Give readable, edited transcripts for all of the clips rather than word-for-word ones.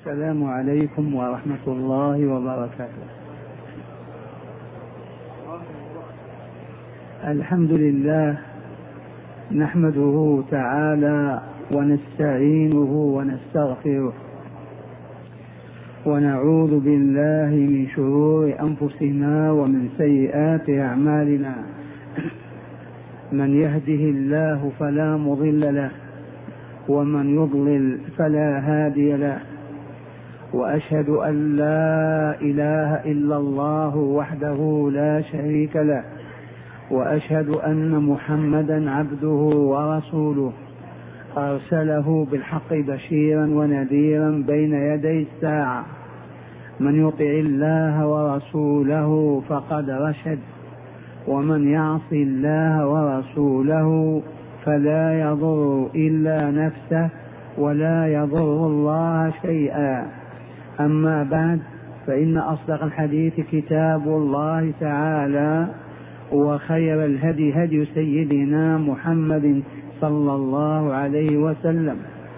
السلام عليكم ورحمة الله وبركاته. الحمد لله نحمده تعالى ونستعينه ونستغفره ونعوذ بالله من شرور أنفسنا ومن سيئات أعمالنا. من يهده الله فلا مضل له ومن يضلل فلا هادي له، وأشهد أن لا إله إلا الله وحده لا شريك له، وأشهد أن محمدا عبده ورسوله أرسله بالحق بشيرا ونذيرا بين يدي الساعة. من يطع الله ورسوله فقد رشد، ومن يعص الله ورسوله فلا يضر إلا نفسه ولا يضر الله شيئا. أما بعد، فإن أصدق الحديث كتاب الله تعالى، وخير الهدي هدي سيدنا محمد صلى الله عليه وسلم،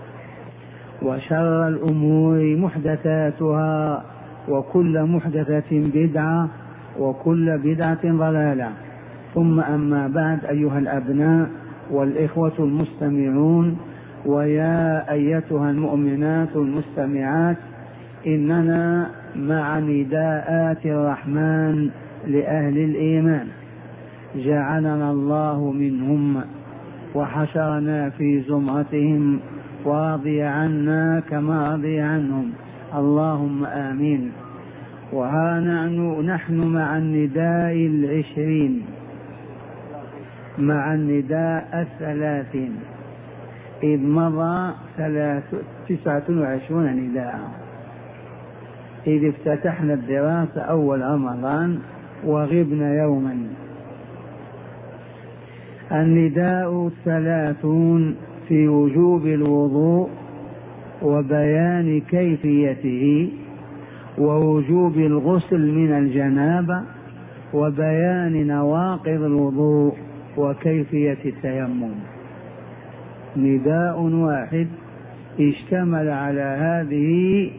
وشر الأمور محدثاتها، وكل محدثة بدعة، وكل بدعة ضلالة. ثم أما بعد، أيها الأبناء والإخوة المستمعون، ويا أيتها المؤمنات المستمعات، إننا مع نداءات الرحمن لأهل الإيمان، جعلنا الله منهم وحشرنا في زمرتهم ورضي عنا كما رضي عنهم، اللهم آمين. وها نحن مع النداء 20، مع النداء 30، إذ مضى 29 نداء، إذ افتتحنا الدراسة أول رمضان وغبنا يوما. النداء 30 في وجوب الوضوء وبيان كيفيته، ووجوب الغسل من الجنابة، وبيان نواقض الوضوء وكيفية التيمم. نداء واحد اشتمل على هذه،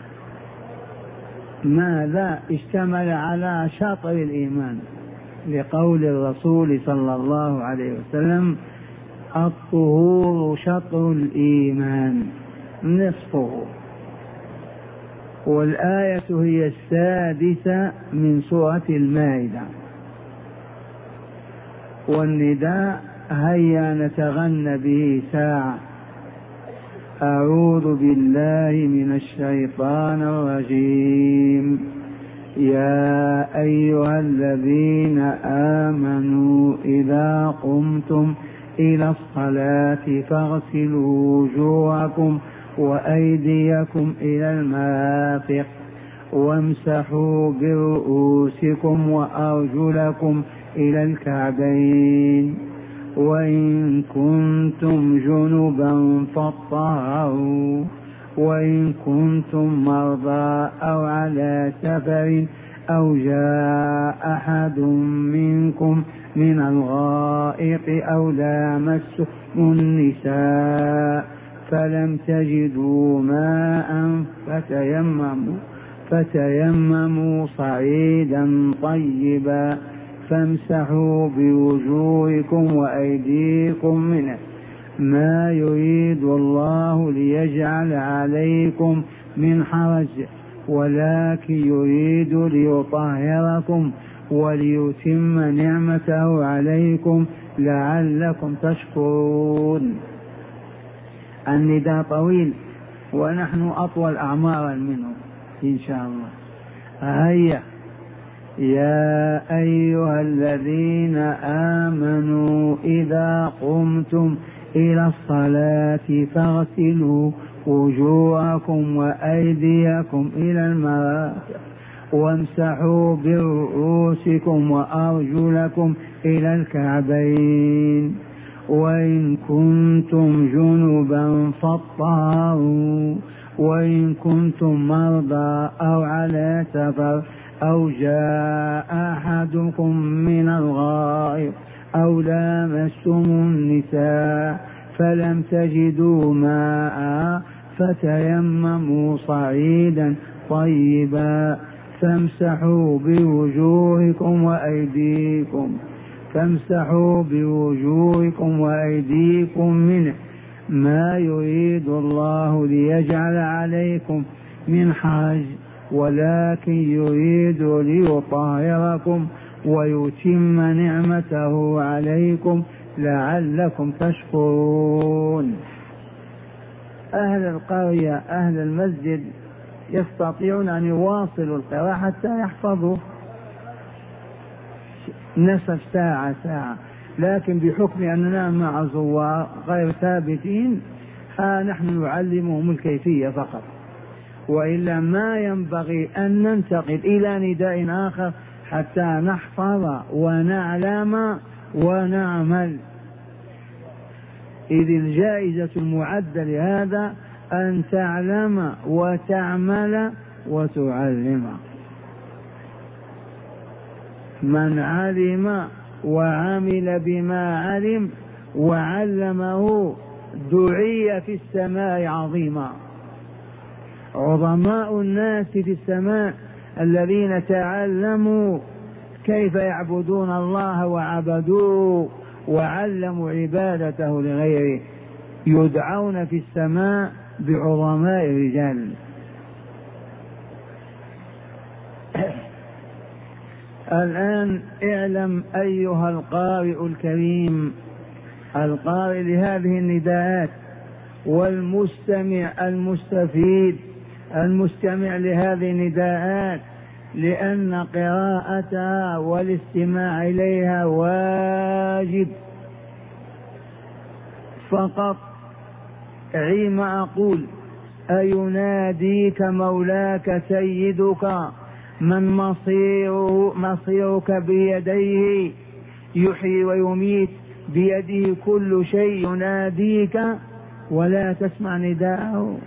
ماذا اشتمل؟ على شطر الإيمان، لقول الرسول صلى الله عليه وسلم: الطهور شطر الإيمان نصفه. والآية هي السادسة من سورة المائدة. والنداء هيا نتغنى به ساعة. أعوذ بالله من الشيطان الرجيم. يا أيها الذين آمنوا إذا قمتم إلى الصلاة فاغسلوا وجوهكم وأيديكم إلى المرافق وامسحوا برؤوسكم وأرجلكم إلى الكعبين، وإن كنتم جنبا فاطهروا، وإن كنتم مرضى أو على سفر أو جاء أحد منكم من الغائط أو لامستم النساء فلم تجدوا ماء فتيمموا صعيدا طيبا فامسحوا بوجوهكم وأيديكم منه، ما يريد الله ليجعل عليكم من حرج، ولكن يريد ليطهركم وليتم نعمته عليكم لعلكم تشكرون. النداء طويل ونحن أطول أعمارا منه إن شاء الله. هيا يا أيها الذين آمنوا إذا قمتم إلى الصلاة فاغسلوا وجوهكم وأيديكم إلى المرافق وامسحوا برؤوسكم وأرجلكم إلى الكعبين، وإن كنتم جنبا فاطهروا، وإن كنتم مرضى أو على سفر أو جاء أحدكم من الغائط أو لامستم النساء فلم تجدوا ماء فتيمموا صعيدا طيبا فامسحوا بوجوهكم وأيديكم منه ما يريد الله ليجعل عليكم من حرج ولكن يريد ليطهركم ويتم نعمته عليكم لعلكم تشكرون. أهل القرية أهل المسجد يستطيعون أن يواصلوا القراءة حتى يحفظوا نصف ساعة ساعة، لكن بحكم أننا مع زوار غير ثابتين نحن نعلمهم الكيفية فقط، وإلا ما ينبغي أن ننتقل إلى نداء آخر حتى نحفظ ونعلم ونعمل، إذ الجائزة المعدة لهذا أن تعلم وتعمل وتعلم. من علم وعمل بما علم وعلمه دعي في السماء عظيما. عظماء الناس في السماء الذين تعلموا كيف يعبدون الله وعبدوه وعلموا عبادته لغيره يدعون في السماء بعظماء الرجال. الآن اعلم أيها القارئ الكريم، القارئ لهذه النداءات، والمستمع المستفيد المستمع لهذه النداءات، لأن قراءتها والاستماع إليها واجب فقط. عيم أقول أيناديك مولاك سيدك من مصيرك بيديه يحيي ويميت بيده كل شيء، يناديك ولا تسمع نداءه.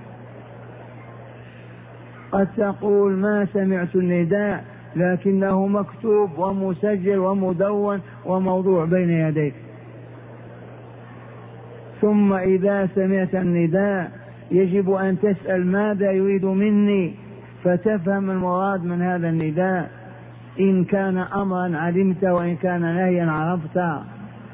قد تقول ما سمعت النداء، لكنه مكتوب ومسجل ومدون وموضوع بين يديك. ثم إذا سمعت النداء يجب أن تسأل ماذا يريد مني، فتفهم المراد من هذا النداء. إن كان أمرا علمت، وإن كان نهيا عرفت.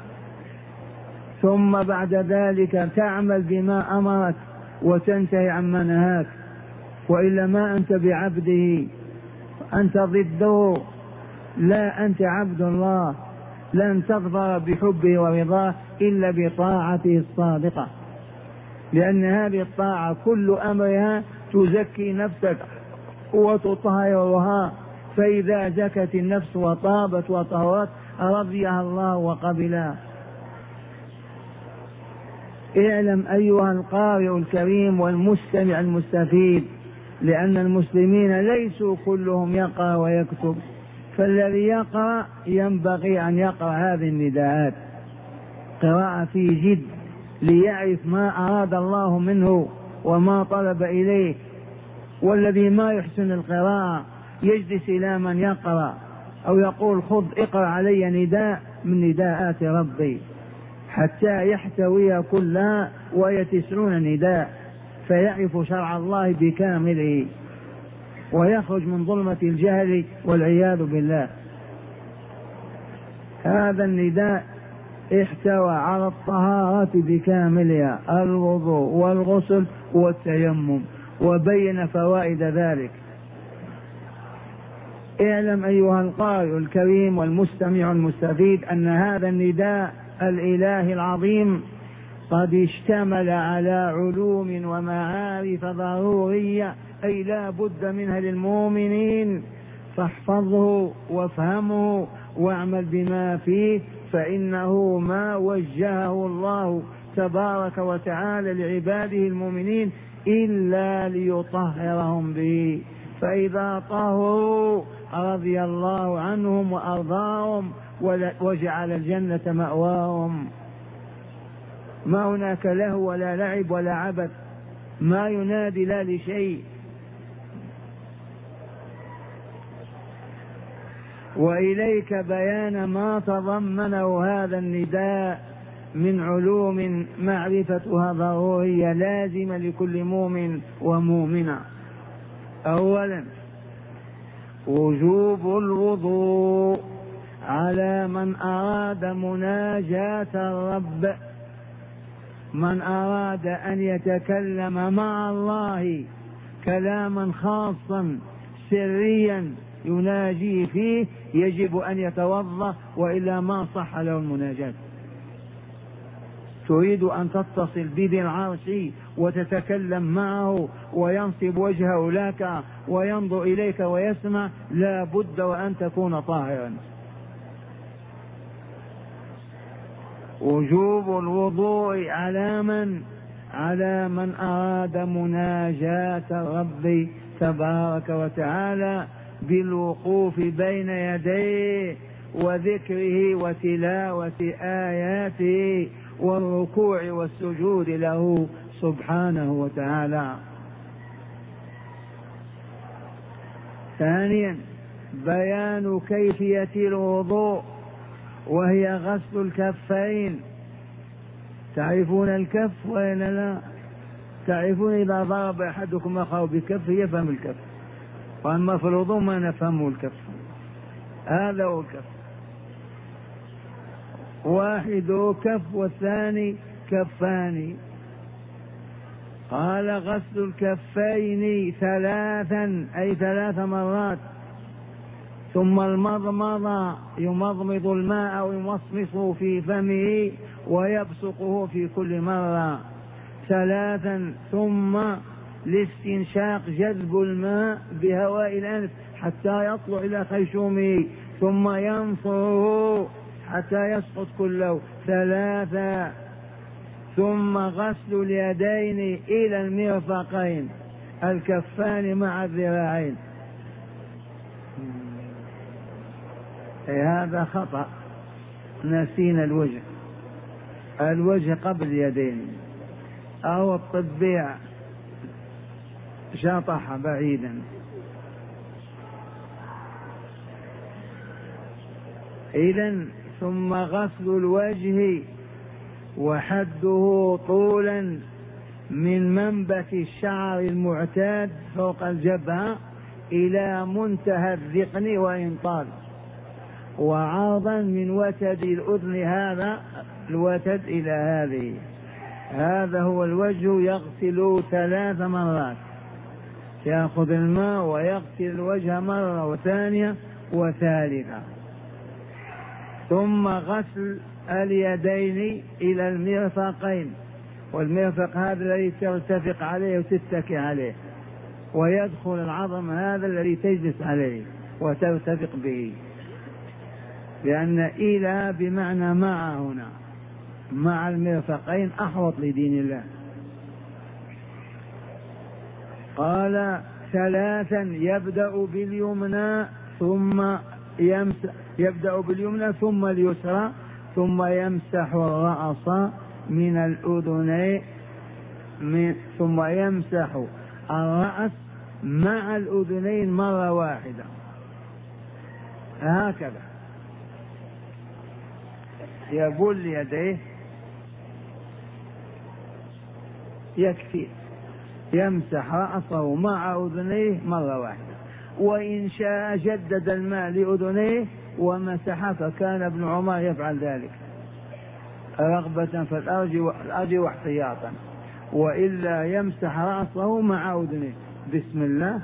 ثم بعد ذلك تعمل بما أمرك وتنتهي عما نهاك، وإلا ما أنت بعبده، أنت ضده. لا، أنت عبد الله، لن تظفر بحبه ورضاه إلا بطاعته الصادقة، لأن هذه الطاعة كل أمرها تزكي نفسك وتطهرها، فإذا زكت النفس وطابت وطهرت رضيها الله وقبلها. اعلم أيها القارئ الكريم والمستمع المستفيد، لأن المسلمين ليسوا كلهم يقرأ ويكتب، فالذي يقرأ ينبغي أن يقرأ هذه النداءات قراءة في جد ليعرف ما أراد الله منه وما طلب إليه. والذي ما يحسن القراءة يجلس إلى من يقرأ أو يقول خذ اقرأ علي نداء من نداءات ربي، حتى يحتوي كلها، وهي 90 نداء، فيعرف شرع الله بكامله ويخرج من ظلمة الجهل والعياذ بالله. هذا النداء احتوى على الطهارة بكاملها، الوضوء والغسل والتيمم، وبين فوائد ذلك. اعلم أيها القارئ الكريم والمستمع المستفيد أن هذا النداء الإله العظيم قد اشتمل على علوم ومعارف ضرورية، أي لا بد منها للمؤمنين، فاحفظه وافهمه واعمل بما فيه، فإنه ما وجهه الله تبارك وتعالى لعباده المؤمنين إلا ليطهرهم به، فإذا طهروا رضي الله عنهم وأرضاهم وجعل الجنة مأواهم. ما هناك له ولا لعب ولا عبث، ما ينادي لا لشيء. وإليك بيان ما تضمنه هذا النداء من علوم معرفتها ضرورية لازمة لكل مؤمن ومؤمنة. أولا وجوب الوضوء على من أراد مناجاة الرب، من أراد أن يتكلم مع الله كلاما خاصا سريا يناجي فيه يجب أن يتوضأ، وإلا ما صح له المناجاة. تريد أن تتصل بذي العرش وتتكلم معه وينصب وجهه لك وينظر إليك ويسمع، لا بد وأن تكون طاهرا. وجوب الوضوء على من أراد مناجاة الرب تبارك وتعالى بالوقوف بين يديه وذكره وتلاوة آياته والركوع والسجود له سبحانه وتعالى. ثانيا بيان كيفية الوضوء، وهي غسل الكفين. تعرفون الكف وإلا لا؟ تعرفون إذا ضرب أحدكم أخاه بكفه يفهم الكف، وأما في الوضوء ما نفهمه الكف. هذا هو الكف، واحد كف والثاني كفان. قال غسل الكفين ثلاثا أي 3 مرات، ثم المضمضة يمضمض الماء ويمصمصه في فمه ويبصقه في كل مرة 3، ثم الاستنشاق جذب الماء بهواء الأنف حتى يطلع إلى خيشومه، ثم ينصره حتى يسقط كله 3، ثم غسل اليدين إلى المرفقين الكفان مع الذراعين. هذا خطأ، نسينا الوجه قبل اليدين، أو الطبيع شاطح بعيدا. إذن ثم غسل الوجه وحده طولا من منبت الشعر المعتاد فوق الجبهة إلى منتهى الذقن وإن طال، وعرضا من وتد الأذن هذا الوتد إلى هذه. هذا هو الوجه، يغسل 3 مرات، يأخذ الماء ويغسل الوجه مرة وثانية وثالثة، ثم غسل اليدين إلى المرفقين، والمرفق هذا الذي ترتفق عليه وتتكي عليه، ويدخل العظم هذا الذي تجلس عليه وترتفق به، لأن إلى بمعنى مع هنا، مع المرفقين أحوط لدين الله. قال 3 يبدأ باليمنى ثم اليسرى، ثم يمسح الرأس من الأذنين، ثم يمسح الرأس مع الأذنين مرة واحدة، هكذا يبل يديه يكفي، يمسح رأسه مع أذنيه مرة واحدة، وإن شاء جدد الماء لأذنيه ومسح، فكان ابن عمر يفعل ذلك رغبة في الأرض واحتياطا، وإلا يمسح رأسه مع أذنيه بسم الله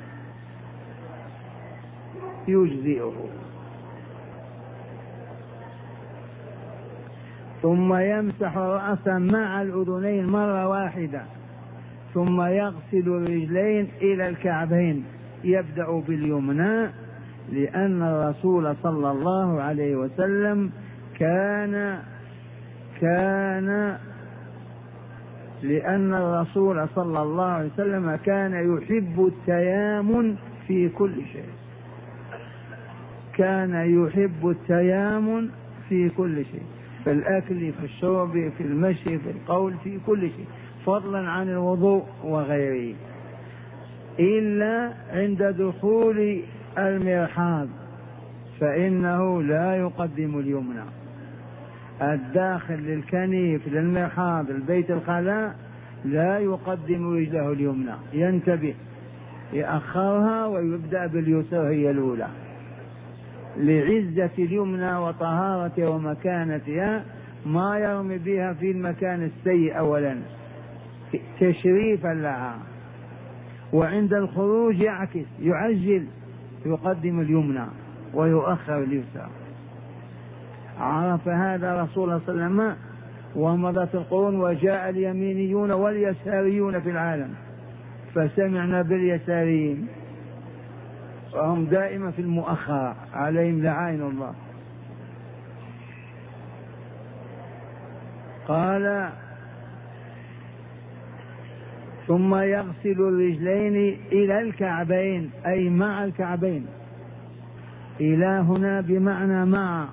يجزئه. ثم يمسح الرأس مع الأذنين مرة واحدة، ثم يغسل الرجلين إلى الكعبين، يبدأ باليمنى، لأن الرسول صلى الله عليه وسلم كان يحب التيامن في كل شيء، في الأكل، في الشرب، في المشي، في القول، في كل شيء، فضلا عن الوضوء وغيره، إلا عند دخول المرحاض فإنه لا يقدم اليمنى، الداخل للكنيف للمرحاض البيت الخلاء لا يقدم رجله اليمنى، ينتبه، يأخرها ويبدأ باليسرى هي الأولى لعزة اليمنى وطهارتها ومكانتها، ما يرمي بها في المكان السيء أولا تشريفا لها. وعند الخروج يعكس، يعجل، يقدم اليمنى ويؤخر اليسرى. عرف هذا رسول الله صلى الله عليه وسلم، ومضت القرون وجاء اليمينيون واليساريون في العالم، فسمعنا باليساريين وهم دائما في المؤخرة عليهم لعائن الله. قال ثم يغسل الرجلين إلى الكعبين، أي مع الكعبين. إلى هنا بمعنى مع.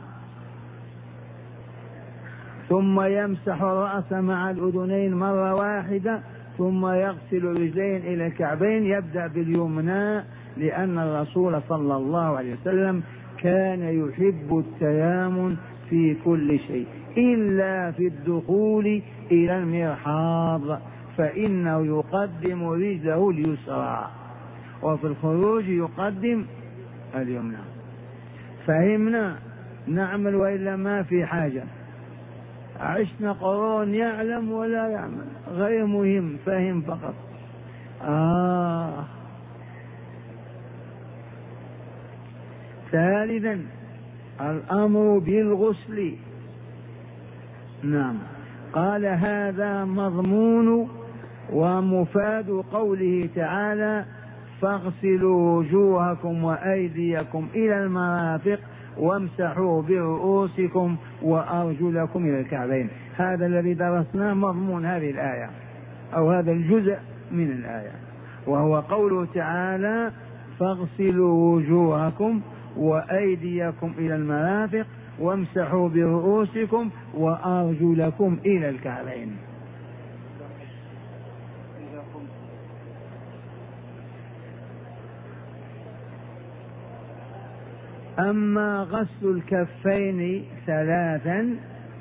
ثم يمسح الرأس مع الأذنين مرة واحدة، ثم يغسل الرجلين إلى الكعبين، يبدأ باليمنى، لأن الرسول صلى الله عليه وسلم كان يحب التيامن في كل شيء إلا في الدخول إلى المرحاض، فإنه يقدم رجله اليسرى، وفي الخروج يقدم اليمنى. فهمنا؟ نعمل وإلا ما في حاجة. عشنا قرون يعلم ولا يعمل، غير مهم، فهم فقط. ثالثا الأمر بالغسل. نعم، قال هذا مضمون ومفاد قوله تعالى فاغسلوا وجوهكم وأيديكم إلى المرافق وامسحوا برؤوسكم وأرجلكم إلى الكعبين. هذا الذي درسناه مضمون هذه الآية أو هذا الجزء من الآية، وهو قوله تعالى فاغسلوا وجوهكم وأيديكم إلى المرافق وامسحوا برؤوسكم وأرجلكم إلى الكعبين. أما غسل الكفين ثلاثا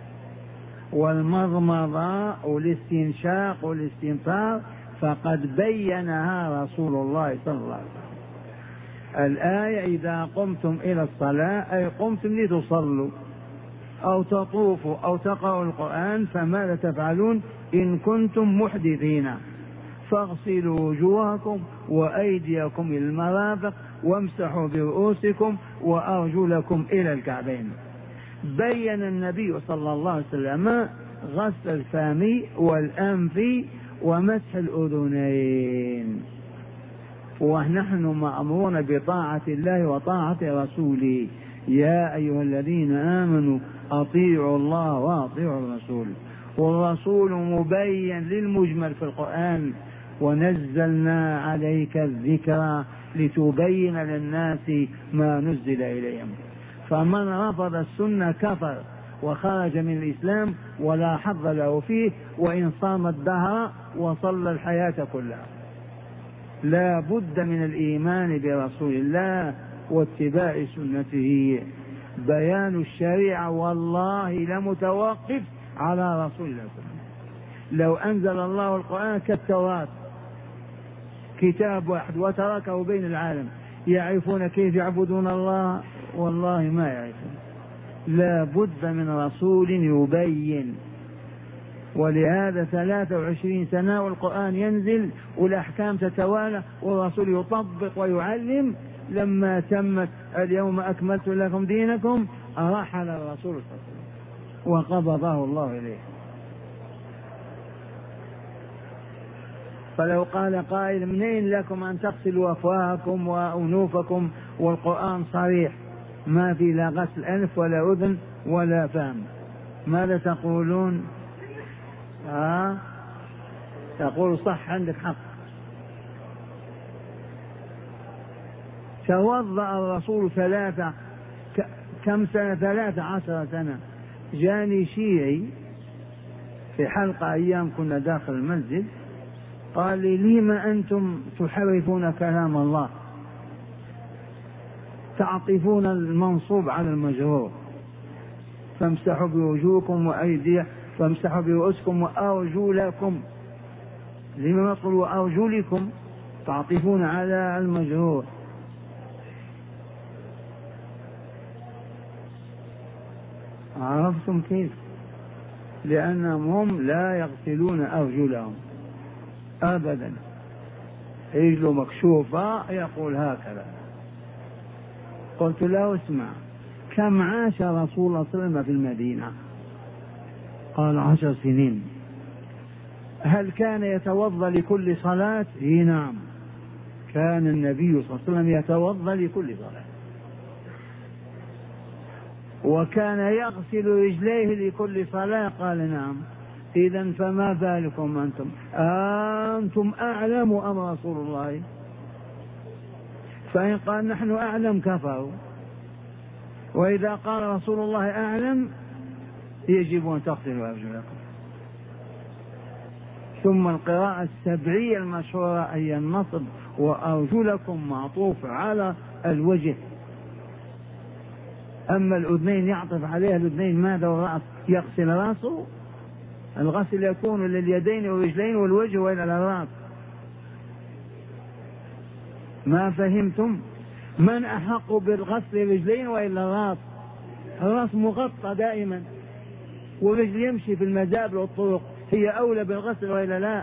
والمضمضة والاستنشاق والاستنثار فقد بينها رسول الله صلى الله عليه وسلم. الآية إذا قمتم إلى الصلاة أي قمتم لتصلوا أو تطوفوا أو تقرأوا القرآن، فماذا تفعلون إن كنتم محدثين؟ فاغسلوا وجوهكم وأيديكم إلى المرافق وامسحوا برؤوسكم وأرجلكم إلى الكعبين. بين النبي صلى الله عليه وسلم غسل الفم والأنف ومسح الأذنين، ونحن مأمورون بطاعة الله وطاعة رسوله. يا أيها الذين آمنوا أطيعوا الله وأطيعوا الرسول. والرسول مبين للمجمل في القرآن ونزلنا عليك الذكر لتبين للناس ما نزل إليهم. فمن رفض السنة كفر وخرج من الإسلام ولا حظ له فيه، وإن صام الدهر وصلى الحياة كلها. لا بد من الإيمان برسول الله واتباع سنته. بيان الشريعة والله لمتوقف على رسول الله صلى الله عليه وسلم. لو أنزل الله القرآن كالتوراة كتاب واحد وتركه بين العالم، يعرفون كيف يعبدون الله؟ والله ما يعرفون. لا بد من رسول يبين. ولهذا 23 سنة والقرآن ينزل والأحكام تتوالى والرسول يطبق ويعلم. لما تمت اليوم أكملت لكم دينكم رحل الرسول صلى الله عليه وسلم وقبضه الله إليه. فلو قال قائل منين لكم أن تغسلوا أفواهكم وأنوفكم والقرآن صريح ما في لا غسل أنف ولا أذن ولا فم، ماذا تقولون؟ تقول صح، عندك حق. توضأ الرسول كم سنة؟ 13 سنة. جاني شيعي في حلقة أيام كنا داخل المسجد، قال لي لما أنتم تحرفون كلام الله، تعطفون المنصوب على المجرور؟ فامسحوا بوجوهكم وأيديكم، فامسحوا برؤوسكم وأرجلكم. لما نقول وأرجلكم؟ تعطفون على المجرور. عرفتم كيف؟ لأنهم هم لا يغسلون أرجلهم أبدا، رجله مكشوفة يقول هكذا. قلت له اسمع، كم عاش رسول الله صلى الله عليه وسلم في المدينة؟ قال 10 سنين. هل كان يتوضأ لكل صلاة؟ نعم، كان النبي صلى الله عليه وسلم يتوضأ لكل صلاة، وكان يغسل رجليه لكل صلاة. قال نعم. إذن فما بالكم أنتم أعلم أم رسول الله؟ فإن قال نحن أعلم كفروا، وإذا قال رسول الله أعلم يجب أن تغسلوا أرجلكم. ثم القراءة السبعية المشهورة أي النصب وأرجلكم معطوف على الوجه. أما الأذنين يعطف عليها الأذنين ماذا؟ والرأس يغسل رأسه. الغسل يكون لليدين والرجلين والوجه وإلى الرأس. ما فهمتم؟ من أحق بالغسل الرجلين وإلا الرأس؟ الرأس مغطى دائما، والرجل يمشي في المزابل والطرق، هي أولى بالغسل وإلا لا؟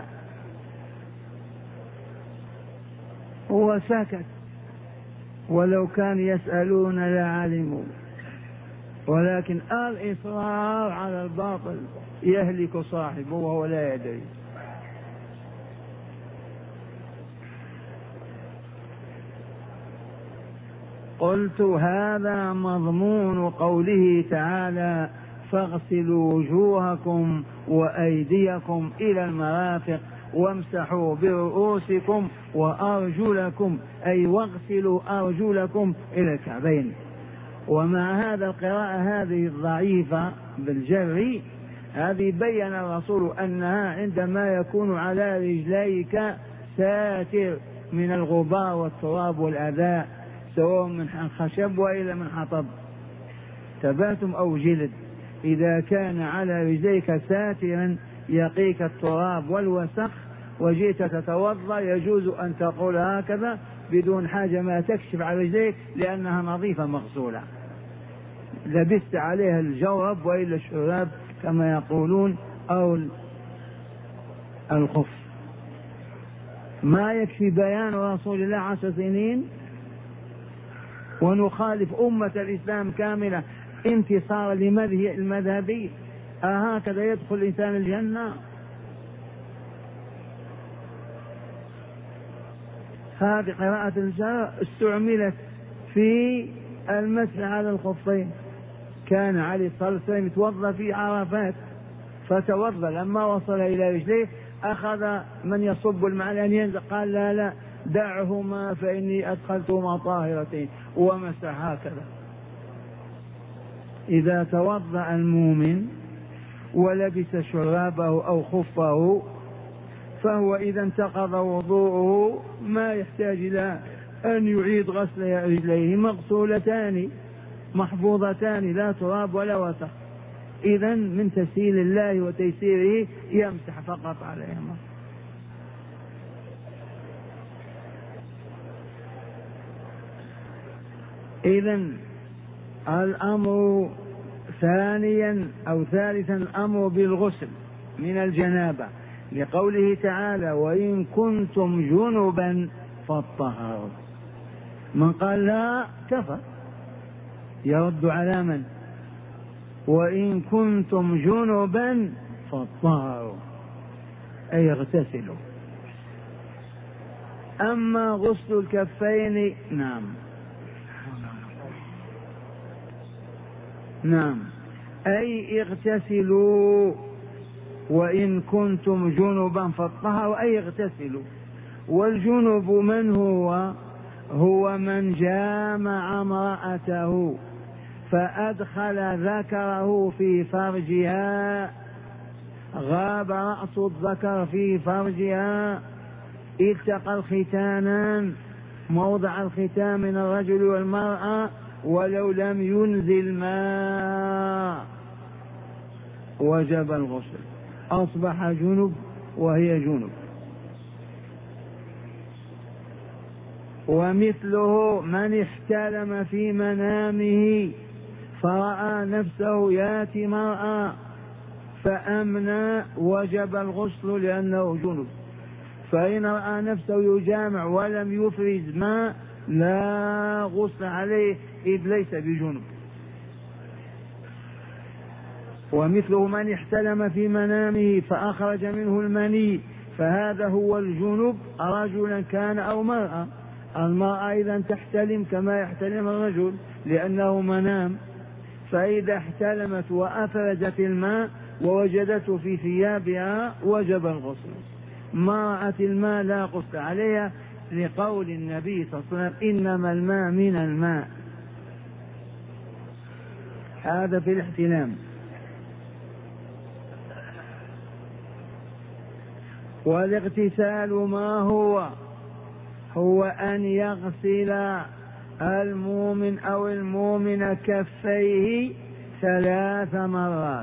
هو ساكت، ولو كان يسألون لعلموا، ولكن الإصرار على الباطل يهلك صاحبه وهو لا يدري. قلت هذا مضمون قوله تعالى فاغسلوا وجوهكم وأيديكم إلى المرافق وامسحوا برؤوسكم وأرجلكم، أي واغسلوا أرجلكم إلى الكعبين. ومع هذا القراءة هذه الضعيفة بالجر هذه بين الرسول أنها عندما يكون على رجليك ساتر من الغبار والتراب والأذى سواء من خشب وإلا من حطب تباتم أو جلد، إذا كان على رجليك ساترا يقيك التراب والوسخ وجئت تتوضأ يجوز أن تقول هكذا بدون حاجة ما تكشف على رجليك لأنها نظيفة مغسولة، لبست عليها الجورب وإلا الشراب كما يقولون أو الخف. ما يكفي بيان رسول الله 10 سنين ونخالف أمة الإسلام كاملة انتصار المذهبي؟ أهكذا يدخل الإنسان الجنة؟ هذه قراءة الجر استعملت في المسح على الخفين. كان علي الصلاة والسلام يتوضأ في عرفات فتوضأ، لما وصل إلى رجليه أخذ من يصب الماء أن ينزل، قال لا دعهما فإني أدخلتهما طاهرتين ومسح هكذا. إذا توضأ المؤمن ولبس شرابه أو خفه فهو إذا انتقض وضوءه ما يحتاج إلى أن يعيد غسل رجليه، مغسولتان محفوظتان لا تراب ولا وسخ. إذا من تسهيل الله وتيسيره يمسح فقط عليهما. إذا الأمر ثانيا أو ثالثا الأمر بالغسل من الجنابة لقوله تعالى وإن كنتم جنبا فاطهروا. من قال لا كفر يرد على من؟ وإن كنتم جنبا فاطهروا أي اغتسلوا. أما غسل الكفين نعم أي اغتسلوا، وإن كنتم جنبا فاطهروا أي اغتسلوا. والجنب من هو من جامع امرأته فأدخل ذكره في فرجها، غاب رأس الذكر في فرجها، التقى الختانان موضع الختان من الرجل والمرأة ولو لم ينزل ماء وجب الغسل، أصبح جنب وهي جنب. ومثله من احتلم في منامه فرأى نفسه ياتي مرأى فأمنى وجب الغسل لأنه جنب. فإن رأى نفسه يجامع ولم يفرز ماء لا غسل عليه إذ ليس بجنب. ومثله من احتلم في منامه فأخرج منه المني فهذا هو الجنب رجلا كان أو مرأة. المرأة إذا تحتلم كما يحتلم الرجل لأنه منام، فإذا احتلمت وأفرزت الماء ووجدته في ثيابها وجب الغسل. ما رأت الماء لا غسل عليها لقول النبي صلى الله عليه وسلم إنما الماء من الماء. هذا في الاحتلام. والاغتسال ما هو أن يغسل المؤمن أو المؤمن كفيه 3 مرات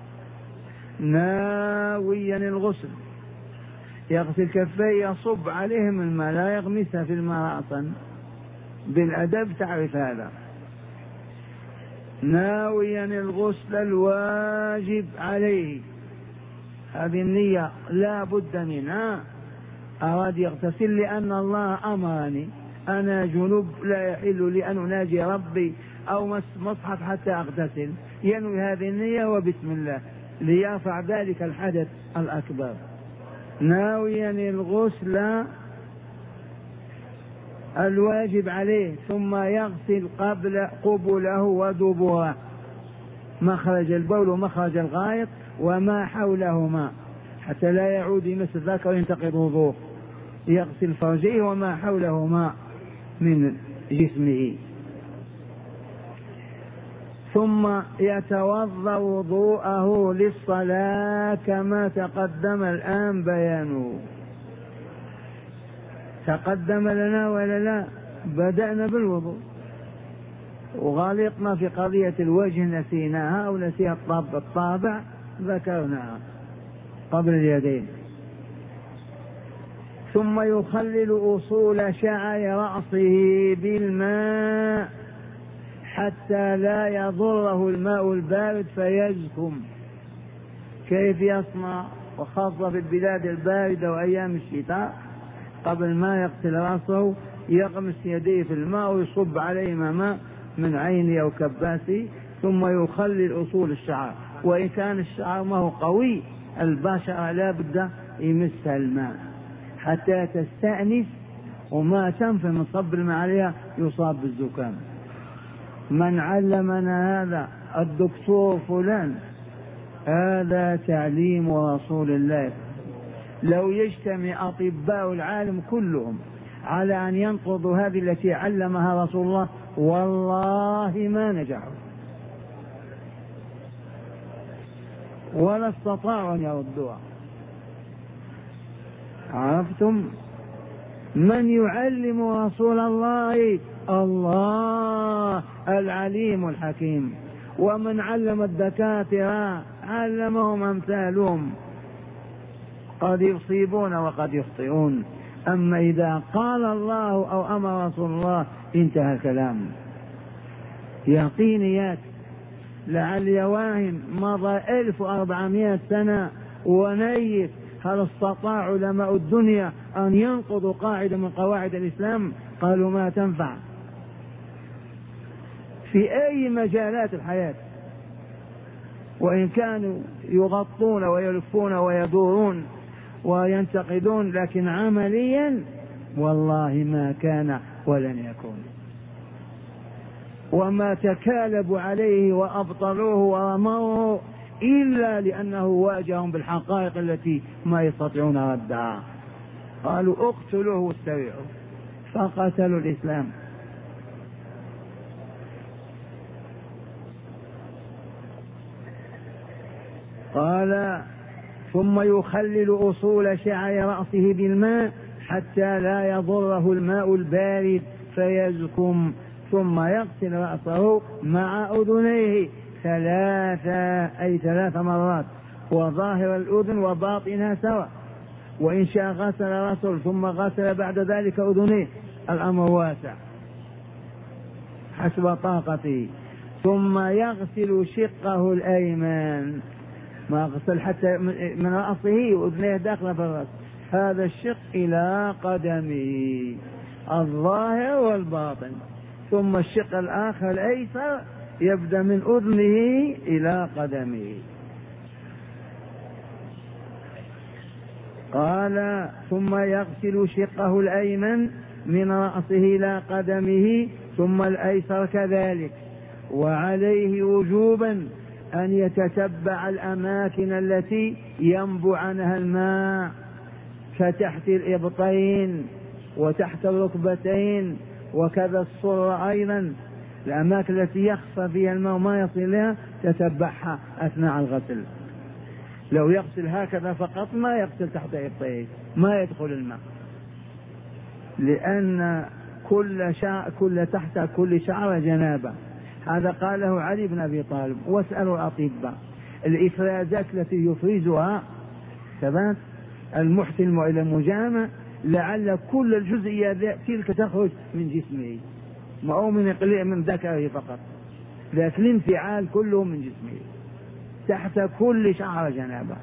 ناويا الغسل. يغسل كفيه يصب عليهم الماء لا يغمسها في الماء رأسا، بالأدب تعرف هذا. ناويا الغسل الواجب عليه، هذه النية لا بد منها. أراد يغتسل لأن الله أمرني، أنا جنوب لا يحل لي أن أناجي ربي أو مصحف حتى أغتسل، ينوي هذه النية وبسم الله ليرفع ذلك الحدث الأكبر. ناويا الغسل الواجب عليه ثم يغسل قبله ودبره، مخرج البول ومخرج الغائط وما حولهما حتى لا يعود يمس الذكر وينتقض وضوءه. يغسل فرجيه وما حولهما من جسمه، ثم يتوضأ وضوءه للصلاة كما تقدم الآن بيانه. تقدم لنا ولا لا؟ بدأنا بالوضوء وغالطنا في قضية الوجه نسيناها أو نسيها الطابع ذكرناها قبل اليدين. ثم يخلل أصول شعر رأسه بالماء حتى لا يضره الماء البارد فيزكم. كيف يصنع؟ وخاصة في البلاد الباردة وأيام الشتاء قبل ما يغسل رأسه يغمس يديه في الماء ويصب عليهما ماء من عينه أو كباسه، ثم يخلل أصول الشعر. وإن كان الشعر ما هو قوي البشرة لا بد يمسها الماء حتى تستأنس وما تنفي من صب الماء عليها يصاب بالزكام. من علمنا هذا؟ الدكتور فلان. هذا تعليم رسول الله. لو يجتمع أطباء العالم كلهم على أن ينقضوا هذه التي علمها رسول الله والله ما نجحوا ولا استطاعوا أن يردوها. عرفتم؟ من يعلم رسول الله؟ الله العليم الحكيم. ومن علم الدكاترة علمهم أمثالهم، قد يصيبون وقد يخطئون. أما إذا قال الله أو أمر رسول الله انتهى الكلام. يقينيات لعل واهم مضى 1400 سنة ونيف هل استطاع علماء الدنيا أن ينقضوا قاعدة من قواعد الإسلام؟ قالوا ما تنفع في أي مجالات الحياة، وإن كانوا يغطون ويلفون ويدورون وينتقدون، لكن عمليا والله ما كان ولن يكون. وما تكالبوا عليه وأبطلوه ورموه إلا لأنه واجههم بالحقائق التي ما يستطيعون ردها. قالوا اقتلوه واستريعوا فقتلوا الإسلام. قال ثم يخلل أصول شعر رأسه بالماء حتى لا يضره الماء البارد فيزكم، ثم يغسل رأسه مع أذنيه ثلاثة أي 3 مرات، وظاهر الأذن وباطنها سواء، وإن شاء غسل رأسه ثم غسل بعد ذلك أذنيه، الأمر واسع حسب طاقته. ثم يغسل شقه الأيمن، ما غسل حتى من رأسه وأذنيه داخل في الرأس، هذا الشق إلى قدمه الظاهر والباطن، ثم الشق الآخر الأيسر يبدأ من أذنه إلى قدمه. قال ثم يغسل شقه الأيمن من رأسه إلى قدمه، ثم الأيسر كذلك. وعليه وجوبا أن يتتبع الأماكن التي ينبع عنها الماء، كتحت الإبطين وتحت الركبتين، وكذا الصر أيضا، الأماكن التي يخفى فيها الماء ما يصل لها تتبعها أثناء الغسل. لو يغسل هكذا فقط ما يغسل تحت إبطيه، ما يدخل الماء، لأن كل تحت كل شعر جنابة. هذا قاله علي بن أبي طالب. واسألوا الأطباء الإفرازات التي يفرزها ثبات المحتم إلى المجامع، لعل كل الجزئيات تلك تخرج من جسمه، ما هو من ذكره فقط، لكن الانفعال كله من جسمه تحت كل شعر جنابة.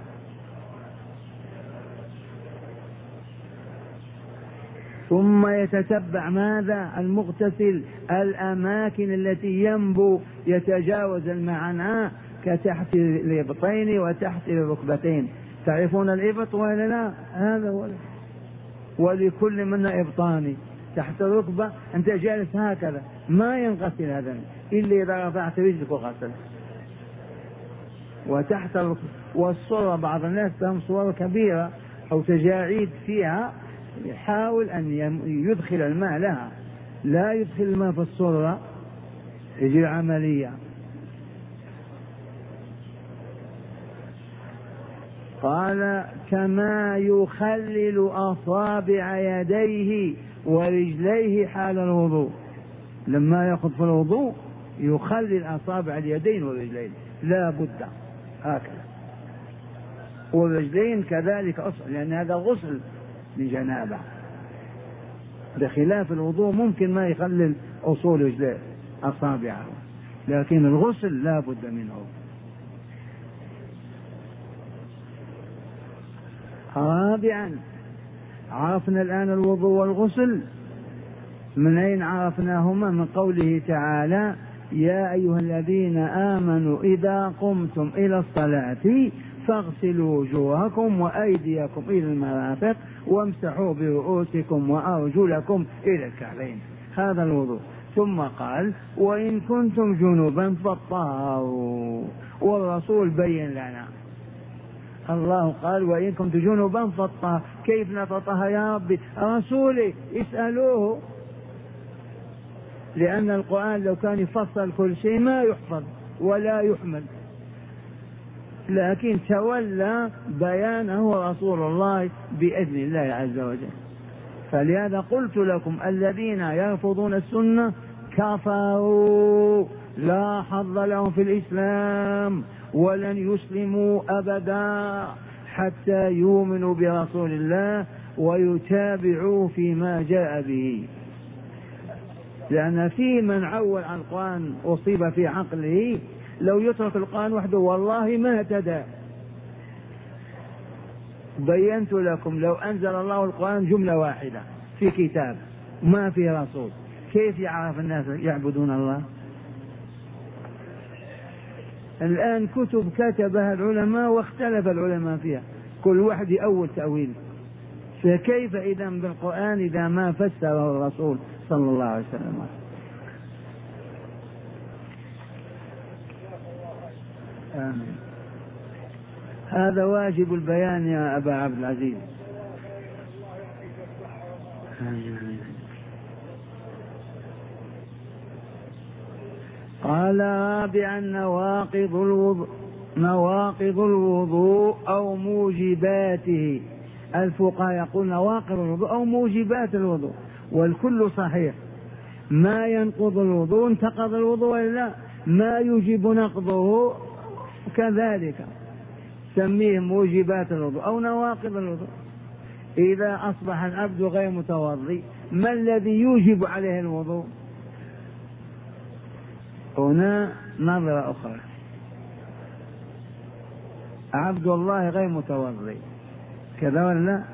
ثم يتتبع ماذا المغتسل؟ الأماكن التي ينبو يتجاوز الماء عنها، كتحت الإبطين وتحت الركبتين. تعرفون الإبط ولا لا؟ هذا هو، ولكل منا إبطاني تحت الركبة، أنت جالس هكذا ما ينغسل هذا إلا إذا رفعت رجلك وغسل. وتحت الركبة والصورة، بعض الناس لهم صور كبيرة أو تجاعيد فيها، يحاول أن يدخل الماء لها، لا يدخل الماء في الصورة، يجي عملية. قال كما يخلل أصابع يديه ورجليه حال الوضوء، لما يأخذ في الوضوء يخلل أصابع اليدين والرجلين لا بد هكذا، والرجلين كذلك أصل، لأن هذا غسل لجنابه، بخلاف الوضوء ممكن ما يخلل أصول رجليه أصابعه، لكن الغسل لا بد منه. رابعا، عرفنا الآن الوضوء والغسل، من أين عرفناهما؟ من قوله تعالى يا أيها الذين آمنوا إذا قمتم إلى الصلاة فاغسلوا وجوهكم وأيديكم إلى المرافق وامسحوا برؤوسكم وأرجلكم إلى الكعبين، هذا الوضوء. ثم قال وإن كنتم جنبا فاطهروا، والرسول بين لنا، الله قال وإن كنتم جنبا فاطهروا، كيف نتطهر يا ربي؟ رسولي اسألوه، لأن القرآن لو كان يفصل كل شيء ما يحفظ ولا يحمل، لكن تولى بيانه رسول الله بإذن الله عز وجل. فلهذا قلت لكم الذين يرفضون السنة كفروا، لا حظ لهم في الإسلام، ولن يسلموا أبدا حتى يؤمنوا برسول الله ويتابعوا فيما جاء به. لأن في من عول عن القرآن أصيب في عقله، لو يترك القرآن وحده والله ما اهتدى. بينت لكم لو أنزل الله القرآن جملة واحدة في كتاب ما في رسول، كيف يعرف الناس يعبدون الله؟ الآن كتب كتبها العلماء واختلف العلماء فيها، كل واحد يأول تأويل، فكيف إذا بالقرآن إذا ما فسره الرسول صلى الله عليه وسلم؟ آمين. هذا واجب البيان يا أبا عبد العزيز. آمين. قال رابعا نواقض الوضوء أو موجباته. الفقهاء يقول نواقض الوضوء أو موجبات الوضوء، والكل صحيح، ما ينقض الوضوء انتقض الوضوء ولا لا، ما يوجب نقضه كذلك سميه موجبات الوضوء أو نواقض الوضوء. إذا أصبح العبد غير متوضي ما الذي يوجب عليه الوضوء؟ هنا نظرة أخرى. عبد الله غير متوضي كذا ولا؟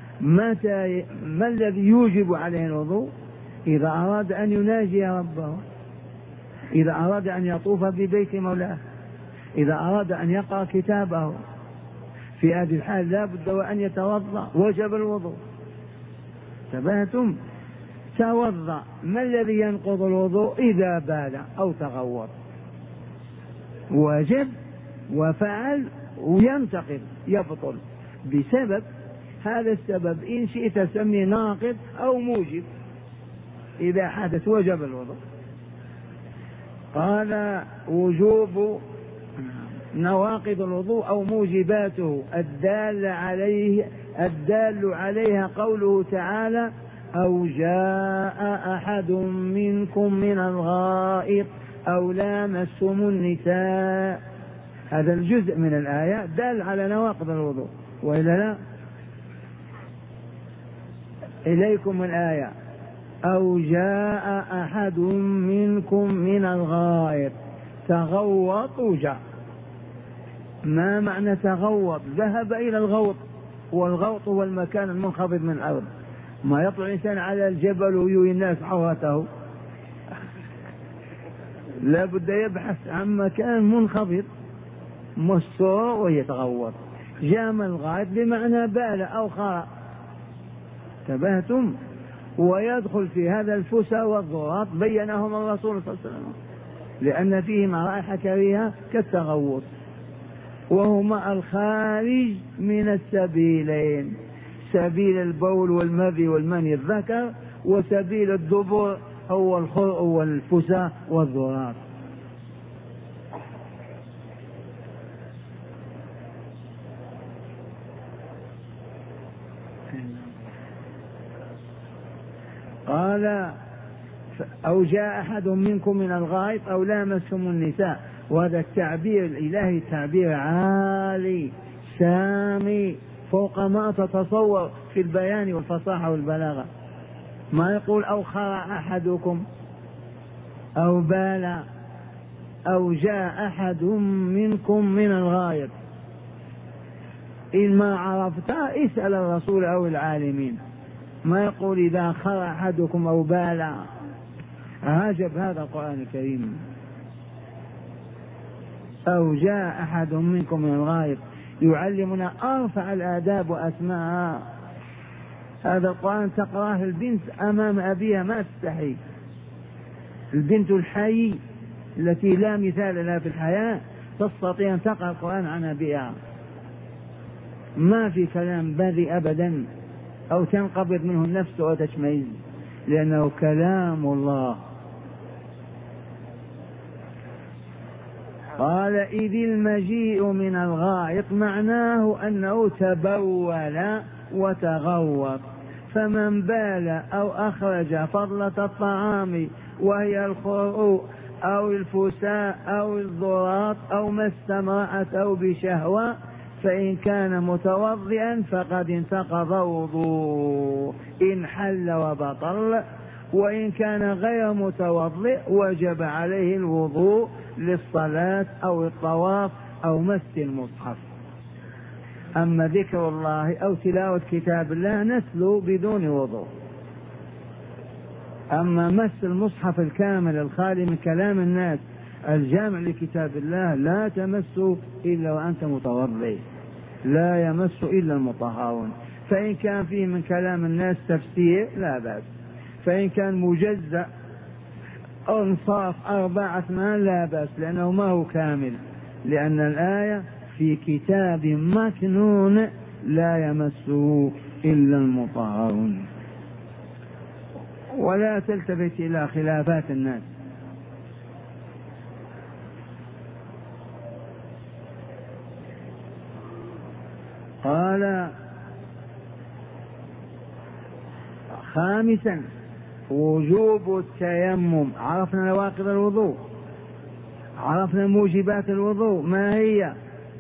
ما الذي يوجب عليه الوضوء؟ إذا أراد أن يناجي ربه، إذا أراد أن يطوف ببيت مولاه، إذا أراد أن يقرأ كتابه، في هذه الحال لا بد وأن يتوضأ، وجب الوضوء. تبهتم؟ توضأ. ما الذي ينقض الوضوء؟ إذا بال أو تغوط وجب وفعل وينتقض يبطل بسبب هذا السبب. إن شئت سمي ناقض أو موجب. إذا حدث وجب الوضوء. قال وجوب نواقض الوضوء أو موجباته الدال عليها قوله تعالى أو جاء أحد منكم من الغائط أو لامستم النساء. هذا الجزء من الآية دال على نواقض الوضوء، وإلا لا؟ إليكم الآية أو جاء أحد منكم من الغائط. تغوط وجاء. ما معنى تغوط؟ ذهب إلى الغوط، والغوط هو المكان المنخفض من الأرض. ما يطلع الإنسان على الجبل ويري الناس عورته، لا بد يبحث عن مكان منخفض مستور ويتغوط. جام الغائط بمعنى بال أو خرق. تبهتم؟ ويدخل في هذا الفسا والضراط بينهم الرسول صلى الله عليه وسلم، لأن فيهما رائحة كريهة كالتغوط، وهما الخارج من السبيلين، سبيل البول والمذي والمني الذكر، وسبيل الدبر هو الخرق والفسا والضراط. قال أو جاء أحد منكم من الغائط أو لامستم النساء. وهذا التعبير الإلهي تعبير عالي سامي فوق ما تتصور في البيان والفصاحة والبلاغة. ما يقول أو خرع أحدكم أو بال أو جاء أحد منكم من الغائط. إن ما عرفت اسأل الرسول أو العالمين. ما يقول إذا خرع أحدكم أو بال. عجب هذا القرآن الكريم. أو جاء أحد منكم من الغائط يعلمنا أرفع الآداب وأسماءها. هذا القرآن تقرأه البنت أمام أبيها ما تستحي. البنت الحي التي لا مثال لها في الحياة تستطيع أن تقرأ القرآن عن أبيها، ما في كلام بذي أبدا أو تنقبض منه النفس وتشمئز، لأنه كلام الله. قال إذ المجيء من الغائط معناه أنه تبول وتغوط. فمن بال أو أخرج فضلة الطعام وهي الخروء أو الفساء أو الضراط أو مس امرأته بشهوة فإن كان متوضئا فقد انتقض وضوء إن حل وبطل، وإن كان غير متوضئ وجب عليه الوضوء للصلاة أو الطواف أو مس المصحف. أما ذكر الله أو تلاوة كتاب الله نتلو بدون وضوء. أما مس المصحف الكامل الخالي من كلام الناس الجامع لكتاب الله لا تمس إلا وأنت متوضئ، لا يمس إلا المطهرون. فإن كان فيه من كلام الناس تفسير لا بأس، فإن كان مجزأ أنصاف 4 أثمان لا بأس، لأنه ما هو كامل، لأن الآية في كتاب مكنون لا يمسه إلا المطهرون. ولا تلتفت إلى خلافات الناس. قال خامسا وجوب التيمم. عرفنا نواقض الوضوء. عرفنا موجبات الوضوء ما هي؟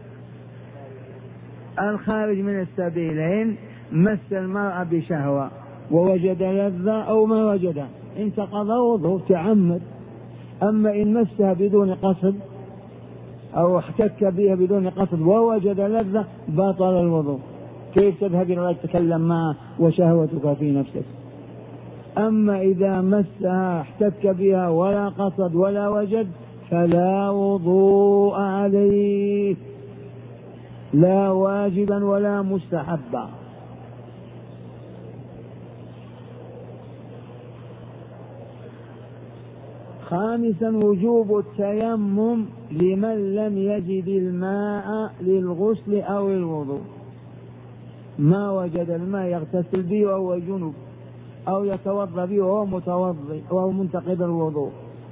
الخارج من السبيلين، مس المرأة بشهوة ووجد لذة أو ما وجد انتقض وضوء تعمد. أما إن مسها بدون قصد أو احتك بها بدون قصد ووجد لذة بطل الوضوء. كيف تذهب إلى تتكلم معه وشهوتك في نفسك؟ أما إذا مسها احتك بها ولا قصد ولا وجد فلا وضوء عليه، لا واجبا ولا مستحبا. خامسا وجوب التيمم لمن لم يجد الماء للغسل أو الوضوء، ما وجد الماء يغتسل به وهو جنب أو يتوضأ به وهو متوضئ وهو منتقض الوضوء.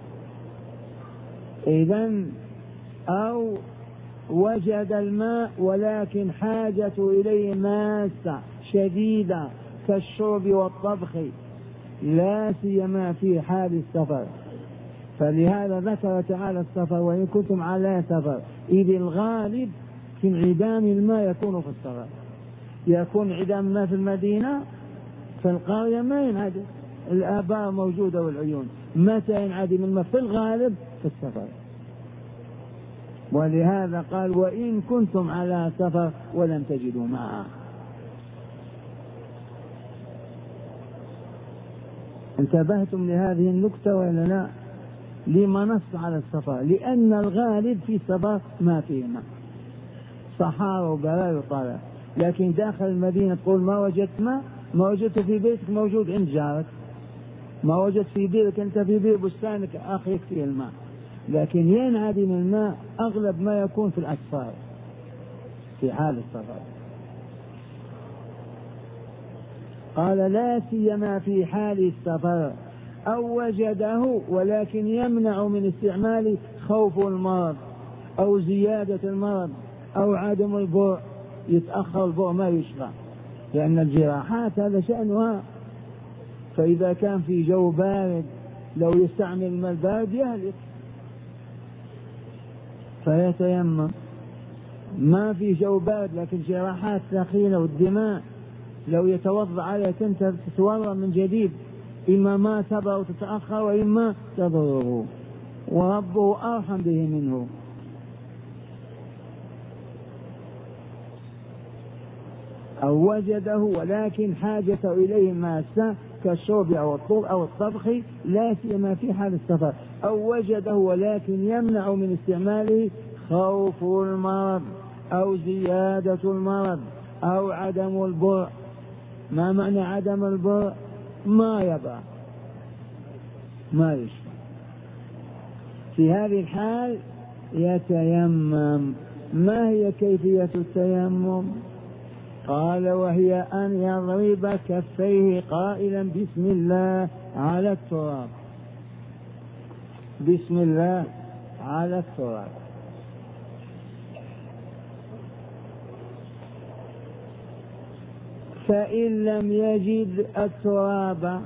إذن أو وجد الماء ولكن حاجة إليه ماسة شديدة كالشرب والطبخ لا سيما في حال السفر، فلهذا ذكر تعالى السفر وإن كنتم على سفر، إذ الغالب في انعدام الماء يكون في السفر. يكون انعدام الماء في المدينة، في القرية ما ينعدم، الآبار موجودة والعيون. متى ينعدم الماء؟ في الغالب في السفر. ولهذا قال وإن كنتم على سفر ولم تجدوا ماء. انتبهتم لهذه النكتة ولا لا؟ لما نص على السفر؟ لأن الغالب في السفر ما فيه ماء، صحارى وبراء وطالع. لكن داخل المدينة تقول ما وجدت ماء، ما وجدت في بيتك موجود عند جارك، ما وجدت في بيتك أنت في بيت بستانك أخيك فيه الماء. لكن ينعدم الماء أغلب ما يكون في الأسفار في حال السفر. قال لا سيما في حال السفر أو وجده ولكن يمنع من استعمال خوف المرض أو زيادة المرض أو عدم البرء، يتأخر البرء ما يشفع، لأن الجراحات هذا شأنها. فإذا كان في جو بارد لو يستعمل الماء البارد يهلك، فيتيمم. ما في جو بارد لكن جراحات ثقيلة والدماء لو يتوضأ عليها تتورم من جديد، إما ما تبرأ وتتأخر وإما تضره، وربه أرحم به منه. أو وجده ولكن حاجة إليه ماسة كالشرب أو الطبخ أو الطبخ لا سيما في حال السفر. أو وجده ولكن يمنع من استعماله خوف المرض أو زيادة المرض أو عدم البرء. ما معنى عدم البرء؟ ما يبرأ ما يشفى. في هذه الحال يتيمم. ما هي كيفية التيمم؟ قال وهي أن يضرب كفيه قائلا بسم الله على التراب، بسم الله على التراب. فإن لم يجد التراب،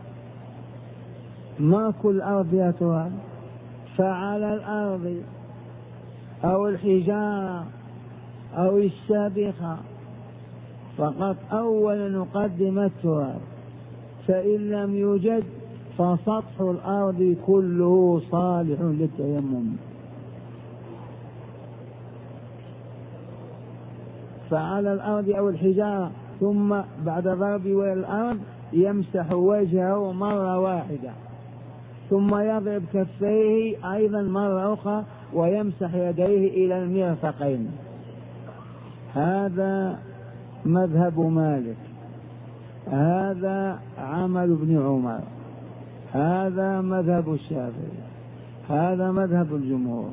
ما كل أرض يا تراب، فعلى الأرض أو الحجارة أو السابخة فقط أولا نقدم التراب. فإن لم يوجد فسطح الأرض كله صالح للتيمم. فعلى الأرض أو الحجارة، ثم بعد ضرب الأرض يمسح وجهه مرة واحدة، ثم يضرب كفيه أيضا مرة أخرى ويمسح يديه إلى المرفقين. هذا مذهب مالك، هذا عمل ابن عمر، هذا مذهب الشافعي، هذا مذهب الجمهور.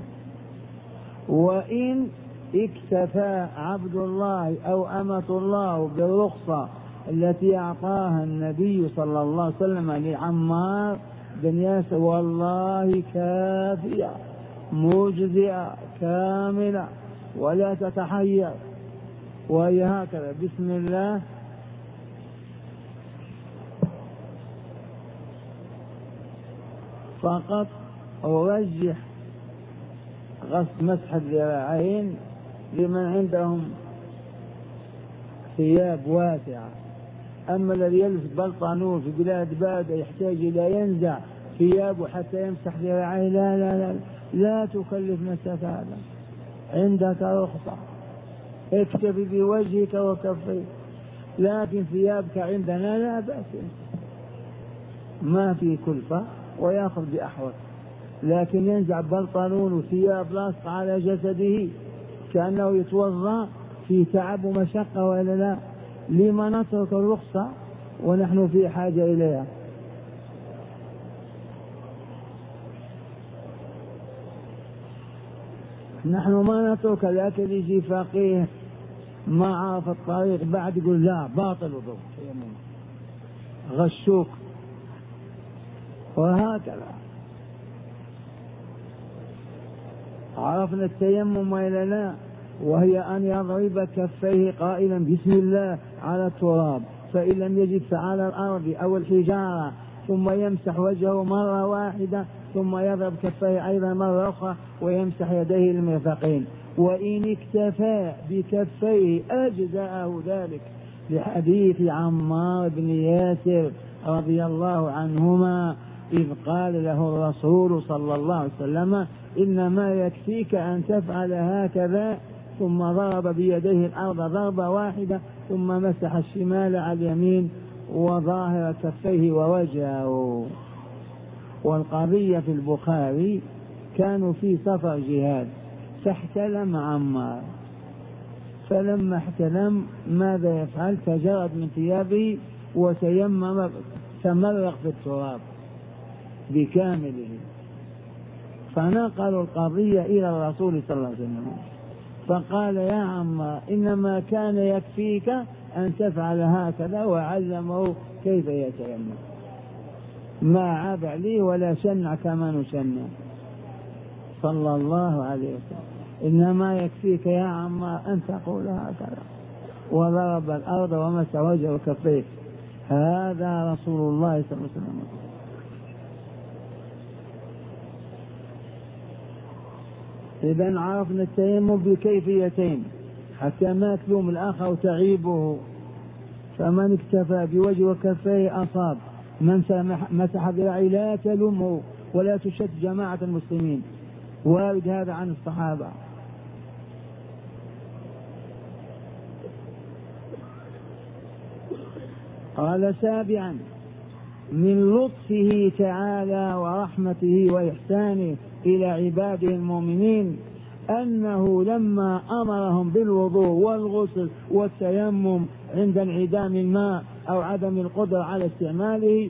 وإن اكتفى عبد الله أو أمة الله بالرخصة التي أعطاها النبي صلى الله عليه وسلم لعمار بن ياسر والله كافية مجزئة كاملة ولا تتحير، وهي هكذا بسم الله فقط. أرجح مسح الذراعين لمن عندهم ثياب واسعة. أما الذي يلبس بلطانون في بلاد باردة يحتاج إلى ينزع ثيابه حتى يمسح ذراعيه، لا لا لا لا تكلف نفسك هذا، عندك رخصة، اكتفي بوجهك وكفيك. لكن ثيابك عندنا لا بأس، ما في كلفة ويأخذ بأحوط. لكن ينزع بلطانون وثياب لاصقة على جسده كأنه يتوضأ في تعب ومشقة، ولا لا؟ لما نترك الرخصة ونحن في حاجة إليها؟ نحن ما نترك. لكن يجي فقيه ما عرف الطريق بعد يقول لا باطل وضوء غشوك، وهكذا. عرفنا التيمم وإلا لا؟ وهي أن يضرب كفيه قائلا بسم الله على التراب، فإن لم يجد فعلى الأرض أو الحجارة، ثم يمسح وجهه مرة واحدة، ثم يضرب كفيه أيضا مرة أخرى، ويمسح يديه المرفقين. وإن اكتفى بكفيه أجزأه ذلك، لحديث عمار بن ياسر رضي الله عنهما إذ قال له الرسول صلى الله عليه وسلم إنما يكفيك أن تفعل هكذا، ثم ضرب بيديه الأرض ضربة واحدة، ثم مسح الشمال على اليمين وظاهر كفيه ووجهه. والقضية في البخاري كانوا في سفر جهاد فاحتلم عمار، فلما احتلم ماذا يفعل؟ فجرد من ثيابه وتيمم، تمرغ في التراب بكامله. فنقلوا القضية إلى الرسول صلى الله عليه وسلم، فقال يا عمار إنما كان يكفيك أن تفعل هكذا، وعلمه كيف يتيمم، ما عاب عليه ولا شنع كما نشنع صلى الله عليه وسلم. إنما يكفيك يا عمار أن تقول هكذا، وضرب الأرض ومسح وجهه وكفيه. هذا رسول الله صلى الله عليه وسلم. إذن عرفنا التيمم بكيفيتين حتى ما تلوم الآخر وتعيبه. فمن اكتفى بوجه وكفيه أصاب، من مسح ذراعيه لا تلومه ولا تشت جماعة المسلمين، وارد هذا عن الصحابة. قال سابعا من لطفه تعالى ورحمته وإحسانه إلى عباده المؤمنين أنه لما أمرهم بالوضوء والغسل والتيمم عند انعدام الماء أو عدم القدرة على استعماله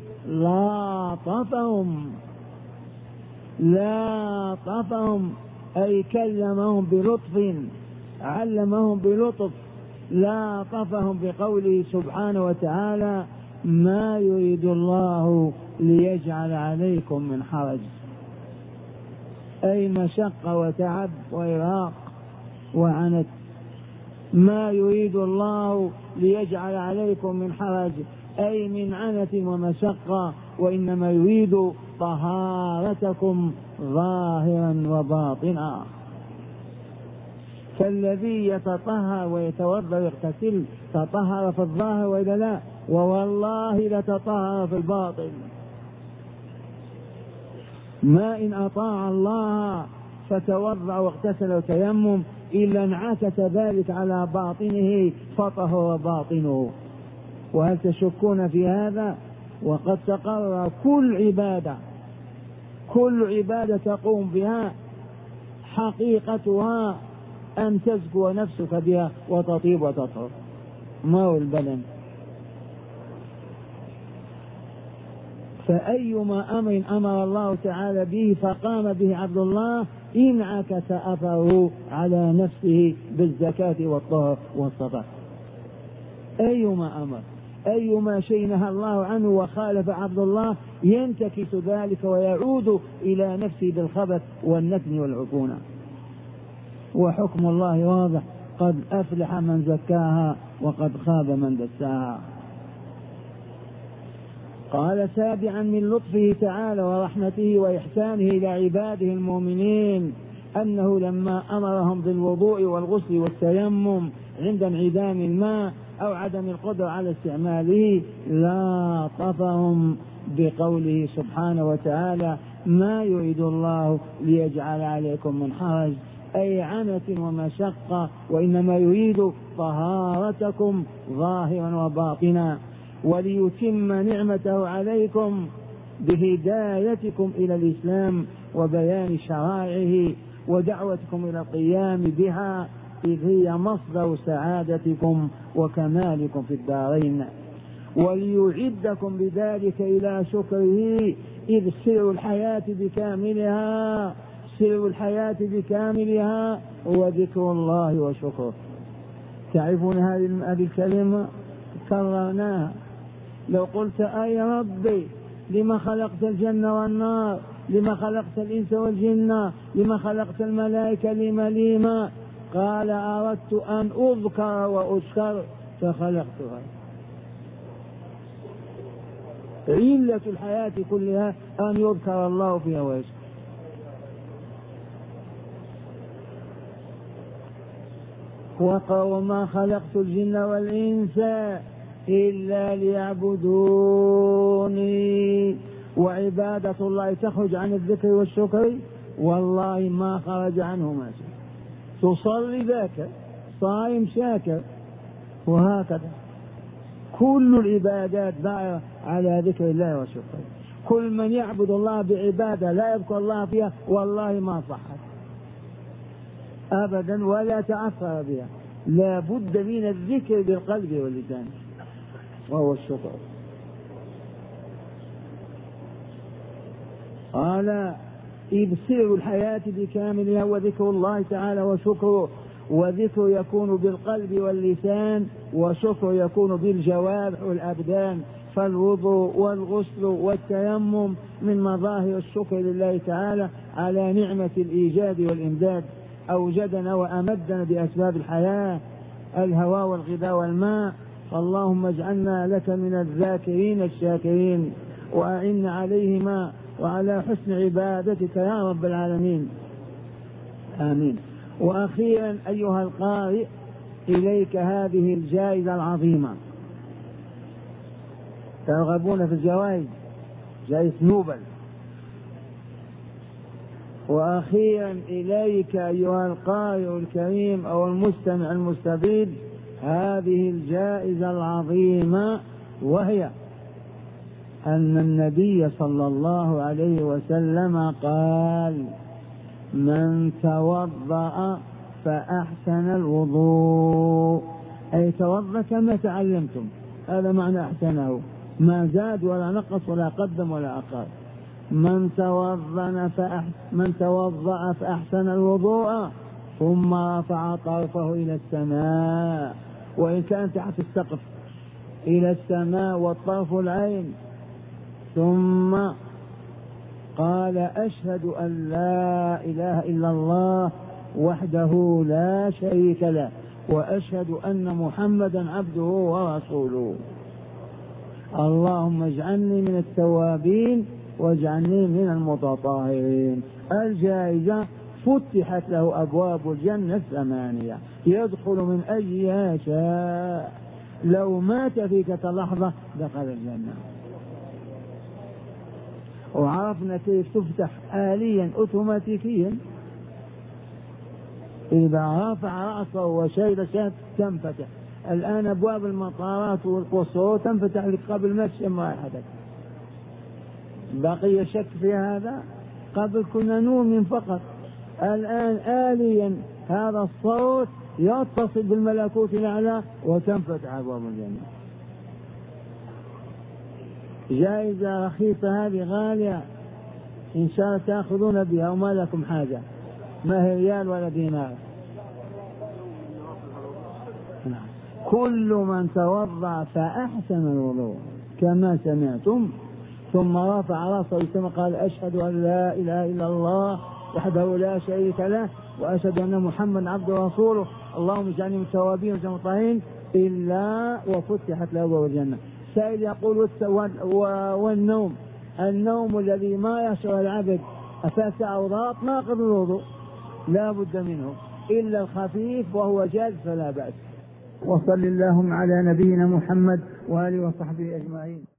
لاطفهم أي كلمهم بلطف، علمهم بلطف، لاطفهم بقوله سبحانه وتعالى ما يريد الله ليجعل عليكم من حرج، أي مشقة وتعب وإرهاق وعنت. ما يريد الله ليجعل عليكم من حرج أي من عنة ومشقة، وإنما يريد طهارتكم ظاهرا وباطنا. فالذي يتطهر ويتوضا ويغتسل تطهر في الظاهر وإذا لا، ووالله لتطهر في الباطن. ما إن أطاع الله فتوضا واغتسل وتيمم إلا انعكس ذلك على باطنه فطهر باطنه. وهل تشكون في هذا؟ وقد تقرر كل عبادة تقوم بها حقيقتها أن تزكو نفسك بها وتطيب وتطهر، ما هو البدن. فأيما أمر أمر الله تعالى به فقام به عبد الله انعكس أثره على نفسه بالزكاة والطهر والصلاة. أيما شيء نهى الله عنه وخالف عبد الله ينتكس ذلك ويعود إلى نفسه بالخبث والنتن والعفونة. وحكم الله واضح، قد أفلح من زكاها وقد خاب من دساها. قال سابعا من لطفه تعالى ورحمته وإحسانه إلى عباده المؤمنين أنه لما أمرهم بالوضوء والغسل والتيمم عند انعدام الماء أو عدم القدرة على استعماله لاطفهم بقوله سبحانه وتعالى: ما يريد الله ليجعل عليكم من حرج، أي عنة ومشقة، وإنما يريد طهارتكم ظاهرا وباطنا، وليتم نعمته عليكم بهدايتكم إلى الإسلام وبيان شرائعه ودعوتكم إلى القيام بها، إذ هي مصدر سعادتكم وكمالكم في الدارين، وليعدكم بذلك إلى شكره، إذ سر الحياة بكاملها هو ذكر الله وشكره. تعرفون هذه الكلمة كررناها. لو قلت: أي ربي لما خلقت الجنة والنار، لما خلقت الإنس والجن، لما خلقت الملائكة، لما قال: أردت أن أذكر وأشكر فخلقتها. علة الحياة كلها أن يذكر الله فيها ويشكر. وما خلقت الجن والإنس إلا ليعبدوني. وعبادة الله تخرج عن الذكر والشكر؟ والله ما خرج عنهما شيء. تصلي ذاكر، صائم شاكر، وهكذا كل العبادات دائرة على ذكر الله والشكر. كل من يعبد الله بعبادة لا يذكر الله فيها والله ما صحت أبدا ولا تعثر بها. لا بد من الذكر بالقلب واللسان وهو الشكر. قال: إذ سر الحياة بكاملها وذكر الله تعالى وشكره. وذكر يكون بالقلب واللسان، وشكر يكون بالجوارح والأبدان. فالوضوء والغسل والتيمم من مظاهر الشكر لله تعالى على نعمة الإيجاد والإمداد. أوجدنا وأمدنا بأسباب الحياة، الهواء والغذاء والماء. اللهم اجعلنا لك من الذاكرين الشاكرين، وأعنا عليهما وعلى حسن عبادتك يا رب العالمين، آمين. وأخيرا أيها القارئ، إليك هذه الجائزة العظيمة. ترغبون في الجوائز؟ جائزة نوبل. وأخيرا إليك أيها القارئ الكريم أو المستمع المستفيد هذه الجائزة العظيمة، وهي أن النبي صلى الله عليه وسلم قال: من توضأ فأحسن الوضوء، أي توضأ كما تعلمتم، هذا معنى أحسنه، ما زاد ولا نقص ولا قدم ولا أقل. من توضأ فأحسن الوضوء ثم رفع طرفه إلى السماء، وإن كان تحت السقف، إلى السماء والطرف العين، ثم قال: أشهد أن لا إله إلا الله وحده لا شريك له، وأشهد أن محمدا عبده ورسوله. اللهم اجعلني من التوابين واجعلني من المتطهرين. الجائزة فتحت له أبواب الجنة 8، يدخل من أيها شاء. لو مات في لحظة دخل الجنة. وعرفنا كيف تفتح آليا أوتوماتيكيا، إذا رفع رأسه وشيل شيء تنفتح. الآن أبواب المطارات والقصور تنفتح لك قبل ما تشم رائحتك. بقي شك في هذا؟ قبل كنا نؤمن فقط، الآن آليا هذا الصوت يتصل بالملكوت الأعلى وتنفتح أبواب الجنة. جائزة رخيصة هذه، غالية، إن شاء الله تأخذون بها وما لكم حاجة، ما هي ريال ولا دينار. كل من توضأ فأحسن الوضوء كما سمعتم ثم رفع رأسه ثم قال: أشهد أن لا إله إلا الله وحده لا شريك له وأشهد أن محمدا عبده ورسوله، اللهم اجعلني من التوابين والمتطهرين، إلا وفتحت له أبواب الجنة. سائل يقول: والنوم الذي ما يشعر العبد أساس أوراق ناقض الوضوء، لا بد منه، إلا الخفيف وهو جاز فلا بأس. وصل اللهم على نبينا محمد وآله وصحبه أجمعين.